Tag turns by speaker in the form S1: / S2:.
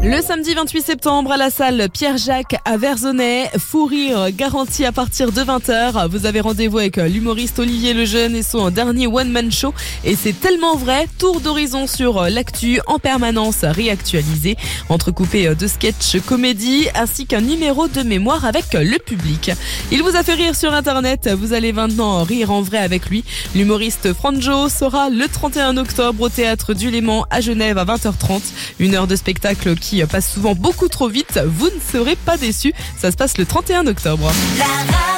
S1: Le samedi 28 septembre à la salle Pierre-Jacques à Versonnay, fou rire garanti à partir de 20h. Vous avez rendez-vous avec l'humoriste Olivier Lejeune et son dernier one-man show. Et c'est tellement vrai, tour d'horizon sur l'actu en permanence réactualisé, entrecoupé de sketchs comédie ainsi qu'un numéro de mémoire avec le public. Il vous a fait rire sur internet, vous allez maintenant rire en vrai avec lui. L'humoriste Franjo sera le 31 octobre au Théâtre du Léman à Genève à 20h30. Une heure de spectacle qui passe souvent beaucoup trop vite, vous ne serez pas déçus. Ça se passe le 31 octobre.